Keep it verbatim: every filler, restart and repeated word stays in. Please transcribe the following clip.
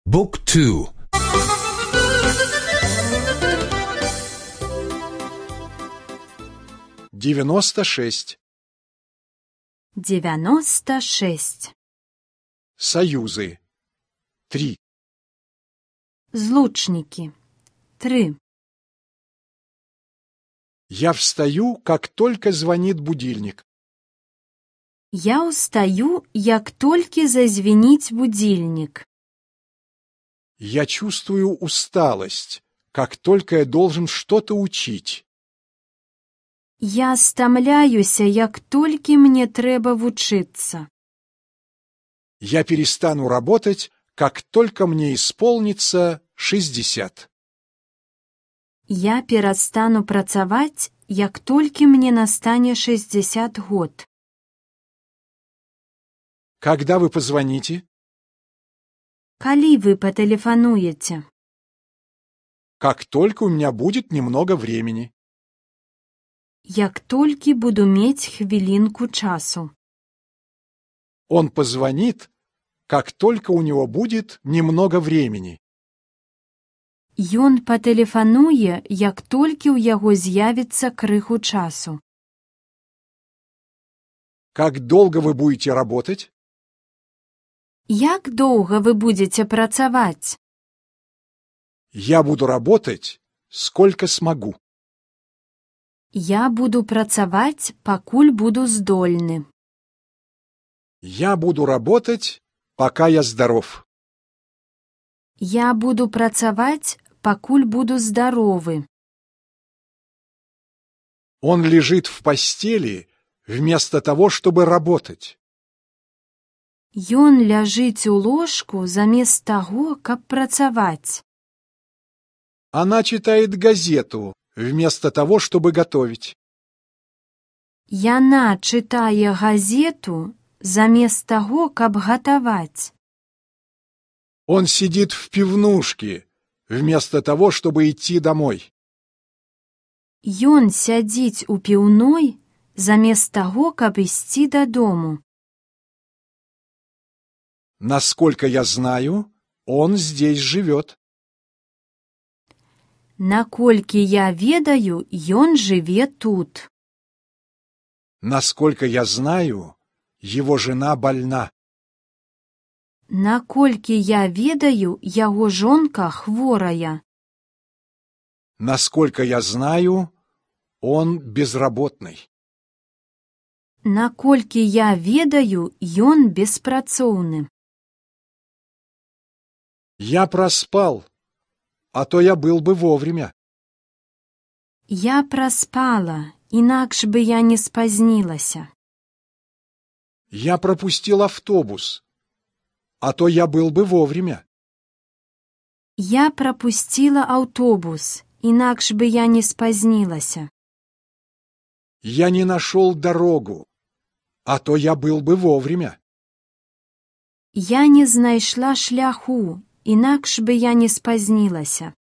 بوك تو девяносто шесть. девяносто шесть. Союзы. Три. Злучники. Три. Я встаю, как только звонит будильник. Я устаю, як толькі зазвенить будильник. Я чувствую усталость, как только я должен что-то учить. Я стамляюся, як толькі мне трэба вучыцца. Я перестану работать, как только мне исполнится шестьдесят. Я перастану працаваць, як толькі мне настане шестьдесят год. Когда вы позвоните? Калі вы патэлефануеце? Как только у меня будет немного времени. Як толькі буду мець хвілінку часу. Он позвонит, как только у него будет немного времени. Ён патэлефануе, як толькі ў яго з'явіцца крыху часу. Как долго вы будете работать? Як доўга вы будзеце працаваць? Я буду работать, сколько смогу. Я буду працаваць, пакуль буду здольны. Я буду работать, пока я здоров. Я буду працаваць, пакуль буду здаровы. Он лежит в постели вместо того, чтобы работать. Ён ляжыць у ложку замест таго, каб працаваць. Она читает газету вместо того, чтобы готовить. Яна чытае газету замест таго, каб гатаваць. Он сидит в пивнушке вместо того, чтобы идти домой. Ён сядзіць у піўной замест таго, каб ісці дадому. Насколько я знаю, он здесь живет. Наколькі я ведаю, ён жыве тут. Насколько я знаю, его жена больна. Наколькі я ведаю, яго жонка хворая. Насколько я знаю, он безработный. Наколькі я ведаю, ён беспрацоўны. Я проспал, а то я был бы вовремя. Я праспала, інакш бы я не спазнілася. Я пропустил автобус, а то я был бы вовремя. Я прапусціла аўтобус, інакш бы я не спазнілася. Я не нашел дорогу, а то я был бы вовремя. Я не знайшла шляху, інакш бы я не спазнілася.